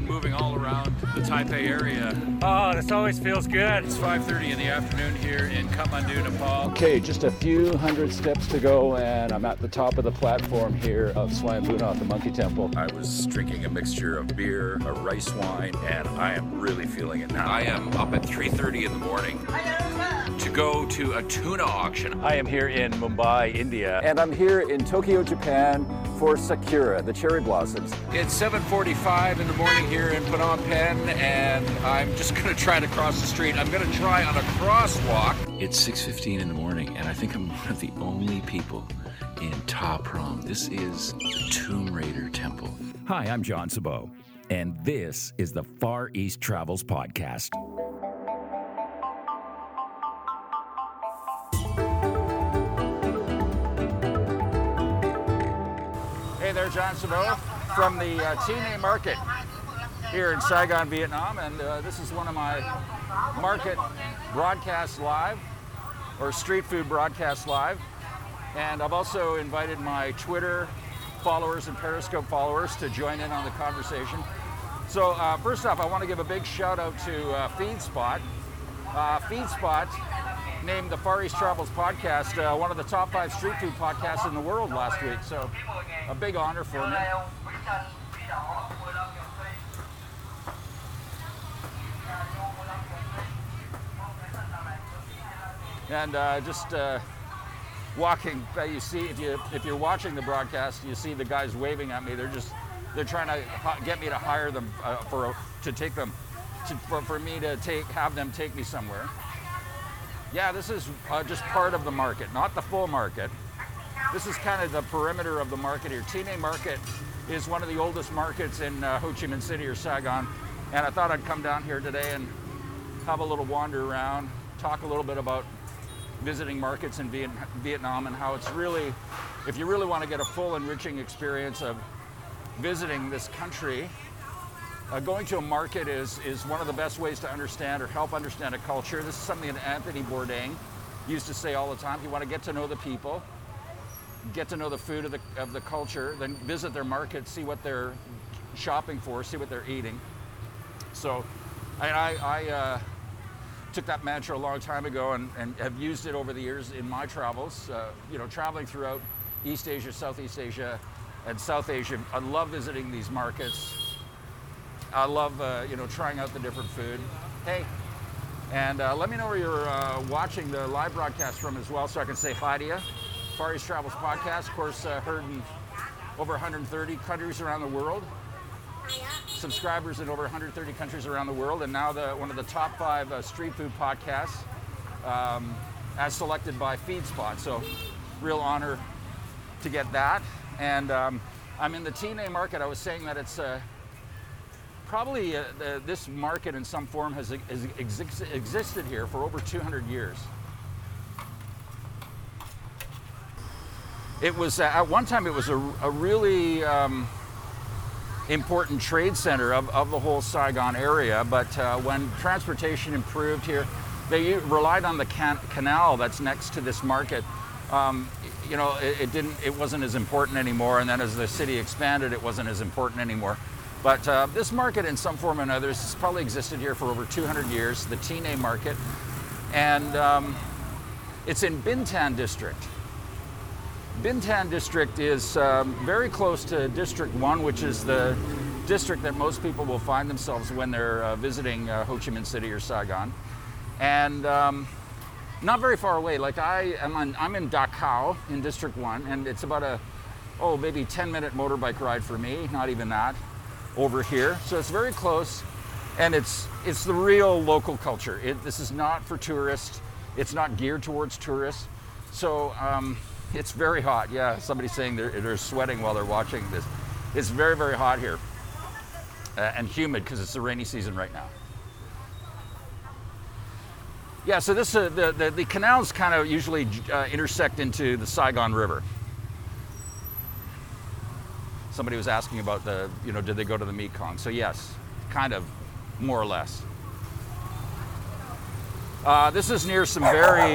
moving all around the Taipei area. Oh, this always feels good. It's 5:30 in the afternoon here in Kathmandu, Nepal. Okay, just a few hundred steps to go, and I'm at the top of the platform here of Swayambunatha, the Monkey Temple. I was drinking a mixture of beer, a rice wine, and I am really feeling it now. I am up at 3:30 in the morning to go to a tuna auction. I am here in Mumbai, India. And I'm here in Tokyo, Japan for Sakura, the cherry blossoms. It's 7:45 in the morning here in Phnom Penh, and I'm just going to try to cross the street. I'm going to try on a crosswalk. It's 6:15 in the morning, and I think I'm one of the only people in Ta Prohm. This is the Tomb Raider Temple. Hi, I'm John Sabot, and this is the Far East Travels Podcast. Hey there, John Sabot from the Tine Market here in Saigon, Vietnam, and this is one of my market broadcasts live, or street food broadcasts live. And I've also invited my Twitter followers and Periscope followers to join in on the conversation. So first off, I want to give a big shout out to FeedSpot. FeedSpot named the Far East Travels Podcast one of the top 5 street food podcasts in the world last week. So a big honor for me. And just walking, you see, if you're watching the broadcast, you see the guys waving at me. They're trying to get me to hire them for me to have them take me somewhere. Yeah, this is just part of the market, not the full market. This is kind of the perimeter of the market here. Tine Market is one of the oldest markets in Ho Chi Minh City or Saigon, and I thought I'd come down here today and have a little wander around, talk a little bit about visiting markets in Vietnam and how it's really, if you really want to get a full enriching experience of visiting this country, going to a market is one of the best ways to understand or help understand a culture. This is something that Anthony Bourdain used to say all the time. If you want to get to know the people, get to know the food of the culture, then visit their market, see what they're shopping for, see what they're eating. So I took that mantra a long time ago and have used it over the years in my travels, traveling throughout East Asia, Southeast Asia, and South Asia. I love visiting these markets. I love, trying out the different food. Hey, and let me know where you're watching the live broadcast from as well, so I can say hi to you. Far East Travels Podcast, of course, heard in over 130 countries around the world. Subscribers in over 130 countries around the world, and now one of the top 5 street food podcasts, as selected by FeedSpot. So, real honor to get that. And I'm in the Tine Market. I was saying that it's probably this market in some form has existed here for over 200 years. It was at one time it was a really important trade center of the whole Saigon area, but when transportation improved here, they relied on the canal that's next to this market. It wasn't as important anymore, and then as the city expanded, it wasn't as important anymore. But this market, in some form or another, has probably existed here for over 200 years, the Tine Market, and it's in Bintan District. Bintan District is very close to District 1, which is the district that most people will find themselves when they're visiting Ho Chi Minh City or Saigon. And not very far away. Like I'm in Dak Khao in District 1, and it's about maybe 10-minute motorbike ride for me, not even that, over here. So it's very close, and it's the real local culture. This is not for tourists. It's not geared towards tourists. So it's very hot. Yeah, somebody's saying they're sweating while they're watching this. It's very, very hot here and humid because it's the rainy season right now. Yeah, so this the canals kind of usually intersect into the Saigon River. Somebody was asking about did they go to the Mekong? So yes, kind of, more or less. This is near some very,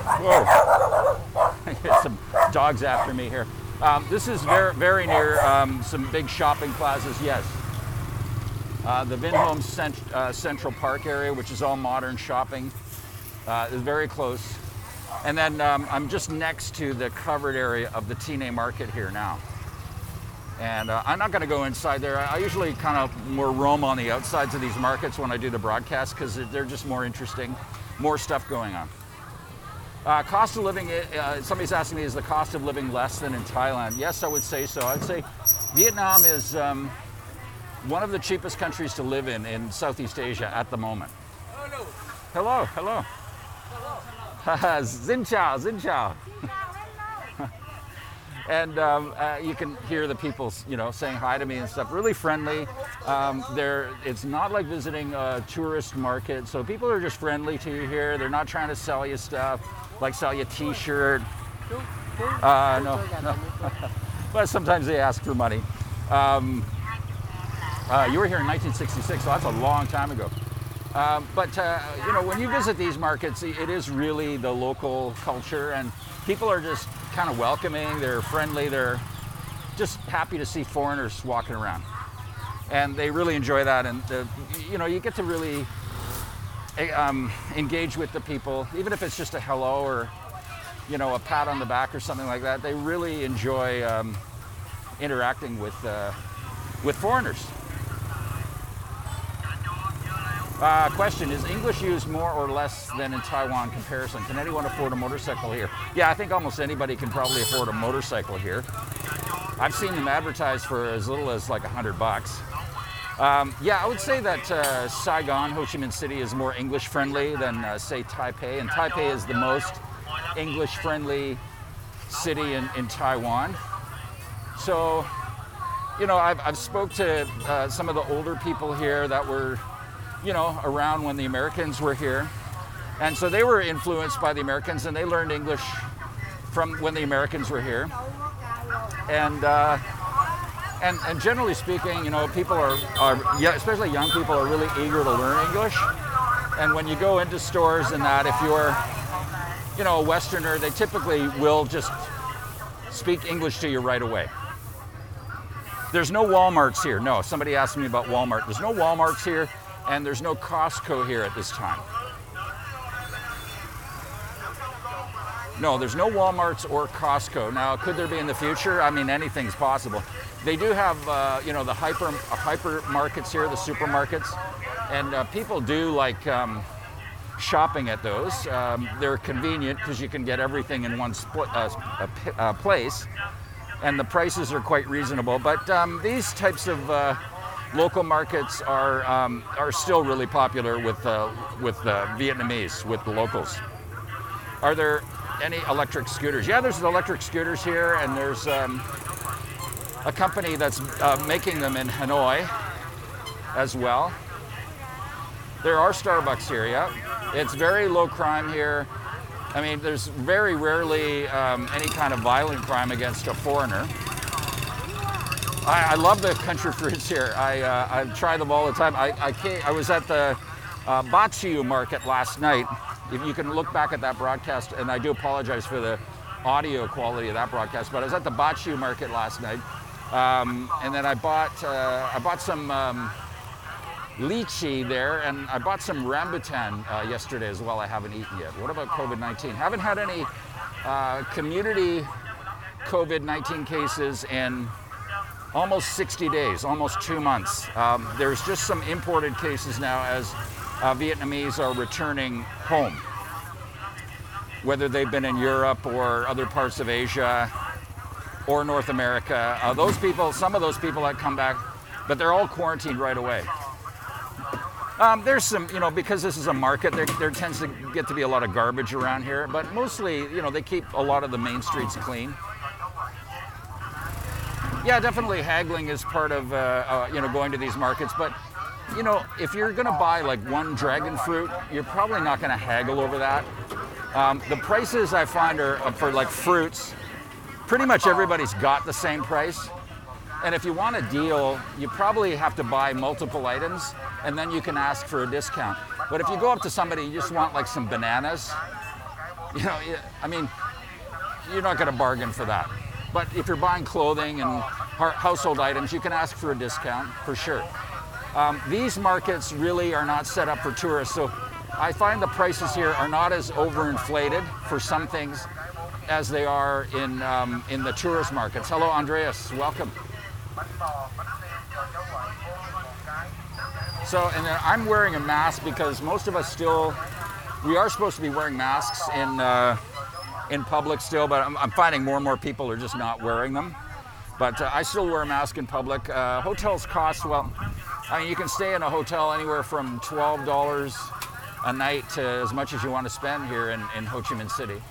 some dogs after me here. This is very, very near some big shopping plazas, yes. The Vinhome Central Park area, which is all modern shopping, is very close. And then I'm just next to the covered area of the Tine Market here now. And I'm not going to go inside there. I usually kind of more roam on the outsides of these markets when I do the broadcast because they're just more interesting, more stuff going on. Cost of living, somebody's asking me, is the cost of living less than in Thailand? Yes, I would say so. I'd say Vietnam is one of the cheapest countries to live in Southeast Asia at the moment. Hello, hello. Xin chào, xin chào. And you can hear the people, saying hi to me and stuff. Really friendly. It's not like visiting a tourist market, so people are just friendly to you here. They're not trying to sell you stuff, like sell you a T-shirt. No. But sometimes they ask for money. You were here in 1966, so that's a long time ago. But when you visit these markets, it is really the local culture, and people are just kind of welcoming. They're friendly. They're just happy to see foreigners walking around, and they really enjoy that. And you get to really engage with the people, even if it's just a hello or a pat on the back or something like that. They really enjoy interacting with foreigners. Question, is English used more or less than in Taiwan comparison? Can anyone afford a motorcycle here? Yeah, I think almost anybody can probably afford a motorcycle here. I've seen them advertised for as little as like $100. I would say that Saigon, Ho Chi Minh City, is more English friendly than say Taipei, and Taipei is the most English friendly city in Taiwan. So, I've spoke to some of the older people here that were around when the Americans were here. And so they were influenced by the Americans, and they learned English from when the Americans were here. And generally speaking, people are especially young people, are really eager to learn English. And when you go into stores and that, if you're, a Westerner, they typically will just speak English to you right away. There's no Walmarts here. No, somebody asked me about Walmart. There's no Walmarts here. And there's no Costco here at this time. No, there's no Walmarts or Costco. Now, could there be in the future? I mean, anything's possible. They do have, the hyper markets here, the supermarkets, and people do like shopping at those. They're convenient because you can get everything in one place, and the prices are quite reasonable. But these types of local markets are still really popular with Vietnamese, with the locals. Are there any electric scooters? Yeah, there's electric scooters here, and there's a company that's making them in Hanoi as well. There are Starbucks here, yeah. It's very low crime here. I mean, there's very rarely any kind of violent crime against a foreigner. I love the country fruits here. I try them all the time. I was at the Ba Chiu market last night. If you can look back at that broadcast, and I do apologize for the audio quality of that broadcast, but I was at the Ba Chiu market last night, and then I bought some lychee there, and I bought some rambutan yesterday as well. I haven't eaten yet. What about COVID-19? Haven't had any community COVID-19 cases in almost 60 days, almost 2 months. There's just some imported cases now as Vietnamese are returning home, whether they've been in Europe or other parts of Asia or North America. Some of those people that come back, but they're all quarantined right away. There's some, because this is a market, there tends to get to be a lot of garbage around here, but mostly, they keep a lot of the main streets clean. Yeah, definitely haggling is part of, going to these markets. But, if you're going to buy like one dragon fruit, you're probably not going to haggle over that. The prices I find are for like fruits, pretty much everybody's got the same price. And if you want a deal, you probably have to buy multiple items, and then you can ask for a discount. But if you go up to somebody, you just want like some bananas, you're not going to bargain for that. But if you're buying clothing and household items, you can ask for a discount for sure. These markets really are not set up for tourists, so I find the prices here are not as overinflated for some things as they are in the tourist markets. Hello, Andreas, welcome. So, and then I'm wearing a mask because most of us we are supposed to be wearing masks in public still, but I'm finding more and more people are just not wearing them. But I still wear a mask in public. Hotels cost, well, I mean, you can stay in a hotel anywhere from $12 a night to as much as you want to spend here in Ho Chi Minh City.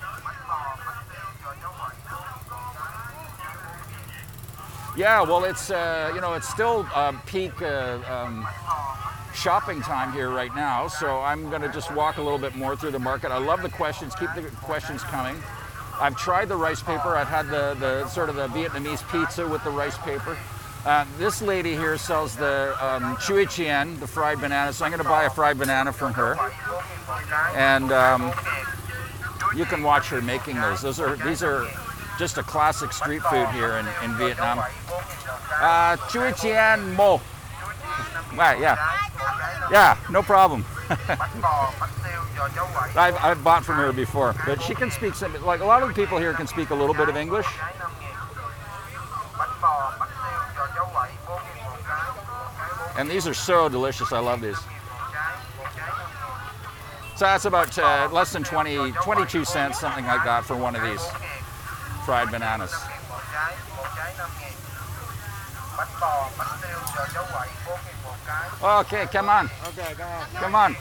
Yeah, well, it's it's still peak shopping time here right now, so I'm going to just walk a little bit more through the market. I love the questions. Keep the questions coming. I've tried the rice paper. I've had the sort of the Vietnamese pizza with the rice paper. This lady here sells the Chui Chien, the fried banana, so I'm going to buy a fried banana from her. And you can watch her making those. These are just a classic street food here in Vietnam. Chui Chien Mo. Right, yeah, no problem. I've bought from her before, but she can speak some, like a lot of the people here can speak a little bit of English. And these are so delicious, I love these. So that's about less than 22 cents, something like that for one of these fried bananas. Okay, come on. Okay, come on.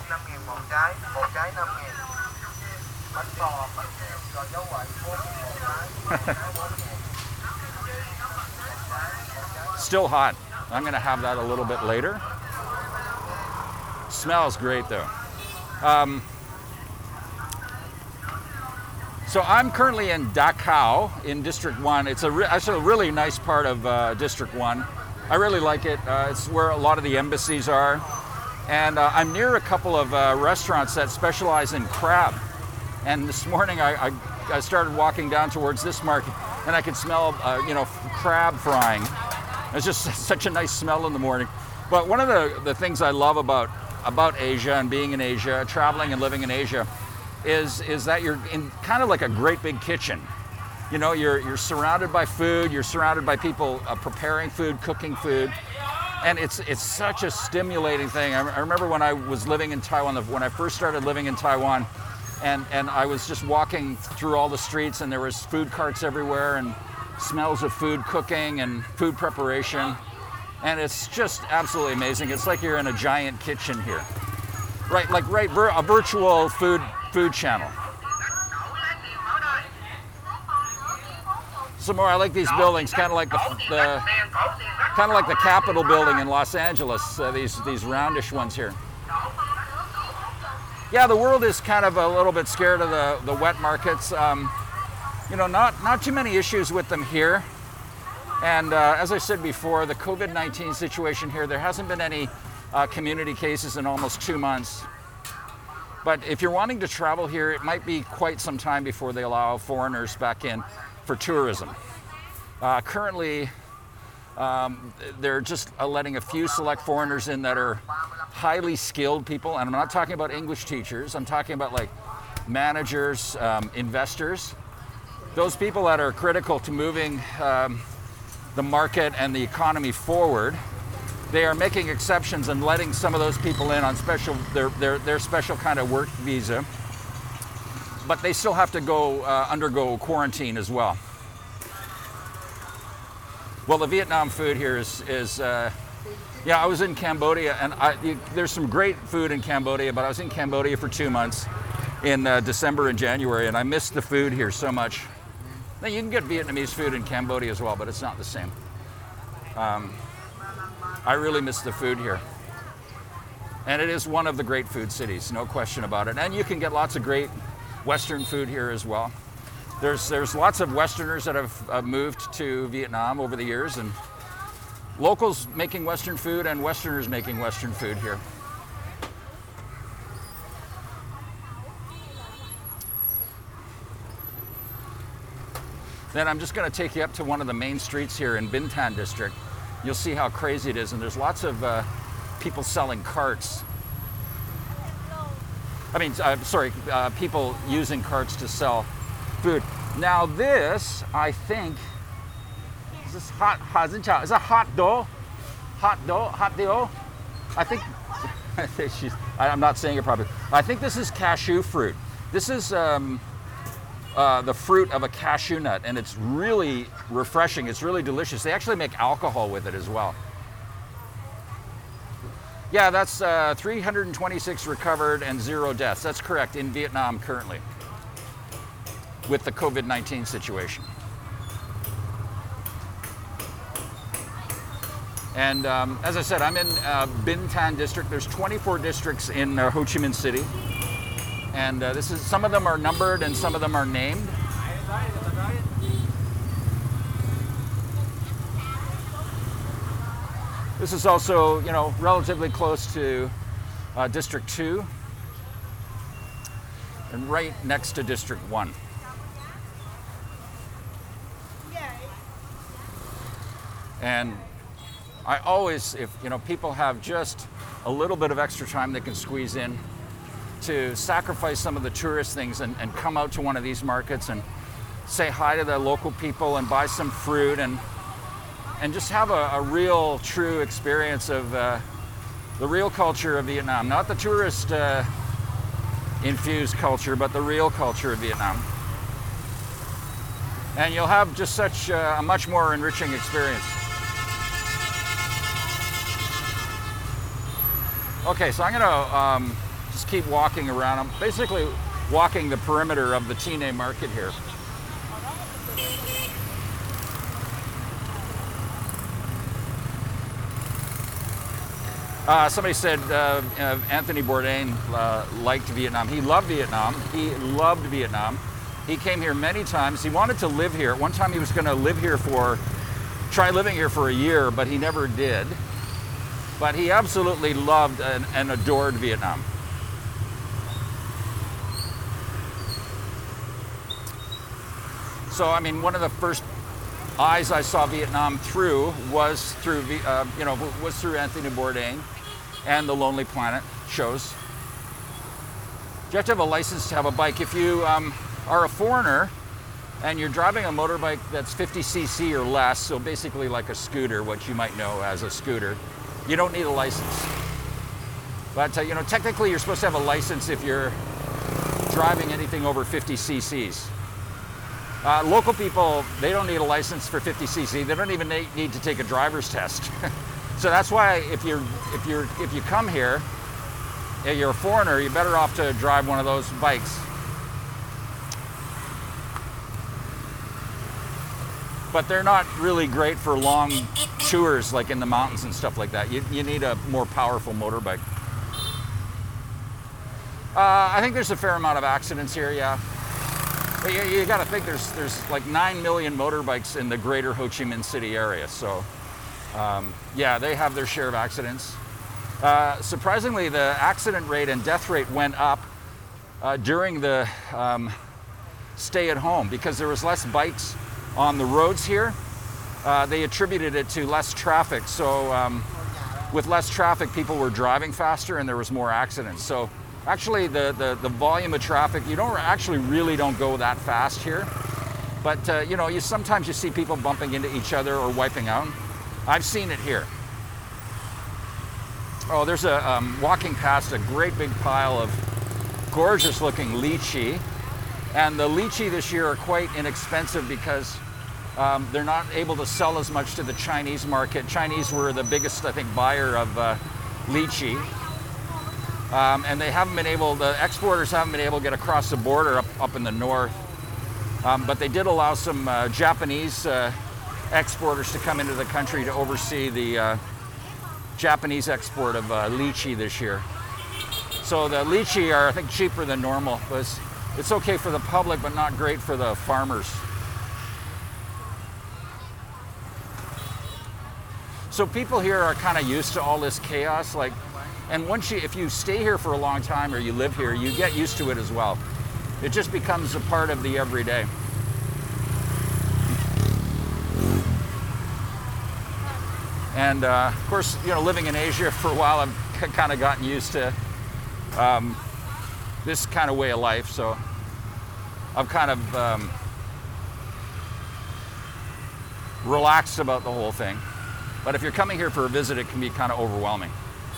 Still hot. I'm going to have that a little bit later. Smells great though. So I'm currently in Da Cao in District 1. It's actually a really nice part of District 1. I really like it. It's where a lot of the embassies are. And I'm near a couple of restaurants that specialize in crab. And this morning I started walking down towards this market and I could smell, crab frying. It's just such a nice smell in the morning. But one of the things I love about Asia and being in Asia, traveling and living in Asia, is that you're in kind of like a great big kitchen. You know, you're surrounded by food, you're surrounded by people preparing food, cooking food, and it's such a stimulating thing. I remember when I was living in Taiwan, when I first started living in Taiwan, and I was just walking through all the streets and there was food carts everywhere and smells of food cooking and food preparation, and it's just absolutely amazing. It's like you're in a giant kitchen here, a virtual food channel. Some more. I like these buildings, kind of like the Capitol building in Los Angeles. These roundish ones here. Yeah, the world is kind of a little bit scared of the wet markets. Not too many issues with them here. And as I said before, the COVID-19 situation here, there hasn't been any community cases in almost 2 months. But if you're wanting to travel here, it might be quite some time before they allow foreigners back in for tourism. Currently, they're just letting a few select foreigners in that are highly skilled people, and I'm not talking about English teachers, I'm talking about like managers, investors, those people that are critical to moving the market and the economy forward. They are making exceptions and letting some of those people in on their special kind of work visa, but they still have to go undergo quarantine as well. Well, the Vietnam food here is I was in Cambodia, and there's some great food in Cambodia, but I was in Cambodia for 2 months in December and January, and I missed the food here so much. Now, you can get Vietnamese food in Cambodia as well, but it's not the same. I really miss the food here. And it is one of the great food cities, no question about it. And you can get lots of great Western food here as well. There's lots of Westerners that have moved to Vietnam over the years, and locals making Western food and Westerners making Western food here. Then I'm just going to take you up to one of the main streets here in Binh Thanh district. You'll see how crazy it is, and there's lots of people selling carts. People using carts to sell food. Now this, I think, is this is a hot dough? Hot dough? I think, I'm not saying it properly. I think this is cashew fruit. This is the fruit of a cashew nut, and it's really refreshing. It's really delicious. They actually make alcohol with it as well. Yeah, that's 326 recovered and 0 deaths. That's correct, in Vietnam currently, with the COVID-19 situation. And as I said, I'm in Binh Thanh district. There's 24 districts in Ho Chi Minh City. And some of them are numbered and some of them are named. This is also, relatively close to District 2 and right next to District 1. And I always, if people have just a little bit of extra time they can squeeze in to sacrifice some of the tourist things and come out to one of these markets and say hi to the local people and buy some fruit and just have a real, true experience of the real culture of Vietnam. Not the tourist infused culture, but the real culture of Vietnam. And you'll have just such a much more enriching experience. Okay, so I'm gonna just keep walking around. I'm basically walking the perimeter of the Thi Nai market here. Somebody said Anthony Bourdain liked Vietnam. He loved Vietnam. He loved Vietnam. He came here many times. He wanted to live here. One time he was going to try living here for a year, but he never did. But he absolutely loved and adored Vietnam. So, one of the first eyes I saw Vietnam through was through Anthony Bourdain and the Lonely Planet shows. You have to have a license to have a bike. If you are a foreigner and you're driving a motorbike that's 50cc or less, so basically like a scooter, what you might know as a scooter, you don't need a license. But technically you're supposed to have a license if you're driving anything over 50 cc's. Local people, they don't need a license for 50cc. They don't even need to take a driver's test. So that's why if you come here, and you're a foreigner, you're better off to drive one of those bikes. But they're not really great for long tours, like in the mountains and stuff like that. You need a more powerful motorbike. I think there's a fair amount of accidents here, yeah. But you got to think there's like 9 million motorbikes in the greater Ho Chi Minh City area. So, they have their share of accidents. Surprisingly, the accident rate and death rate went up during the stay at home because there was less bikes on the roads here. They attributed it to less traffic. So with less traffic, people were driving faster and there was more accidents. So actually the volume of traffic, you don't go that fast here. But sometimes you see people bumping into each other or wiping out. I've seen it here. Oh, there's walking past a great big pile of gorgeous looking lychee. And the lychee this year are quite inexpensive because they're not able to sell as much to the Chinese market. Chinese were the biggest, I think, buyer of lychee. And the exporters haven't been able to get across the border up in the north. But they did allow some Japanese exporters to come into the country to oversee the Japanese export of lychee this year. So the lychee are, I think, cheaper than normal. It's okay for the public, but not great for the farmers. So people here are kind of used to all this chaos, and if you stay here for a long time or you live here, you get used to it as well. It just becomes a part of the everyday. And of course, living in Asia for a while, I've kind of gotten used to this kind of way of life. So I've kind of relaxed about the whole thing. But if you're coming here for a visit, it can be kind of overwhelming.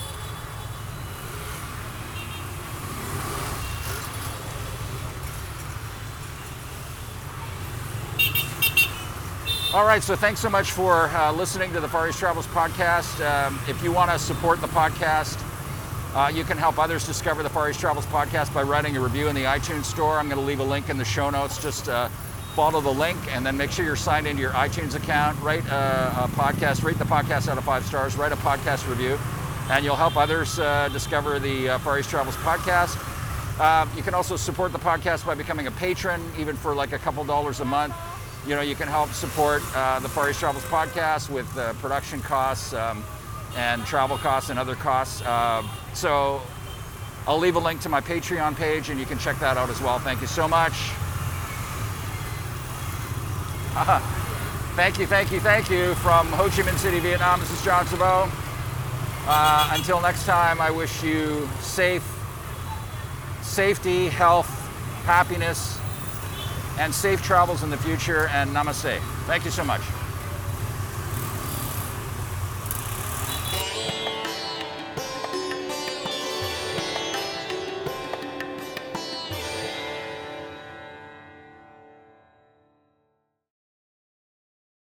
All right, so thanks so much for listening to the Far East Travels podcast. If you want to support the podcast, you can help others discover the Far East Travels podcast by writing a review in the iTunes store. I'm going to leave a link in the show notes. Just follow the link and then make sure you're signed into your iTunes account. Rate a podcast, rate the podcast out of 5 stars, write a podcast review, and you'll help others discover the Far East Travels podcast. You can also support the podcast by becoming a patron, even for like a couple dollars a month. You can help support the Far East Travels podcast with production costs and travel costs and other costs. So I'll leave a link to my Patreon page and you can check that out as well. Thank you so much. Thank you from Ho Chi Minh City, Vietnam. This is John Saveau. Until next time, I wish you safety, health, happiness, and safe travels in the future, and namaste. Thank you so much.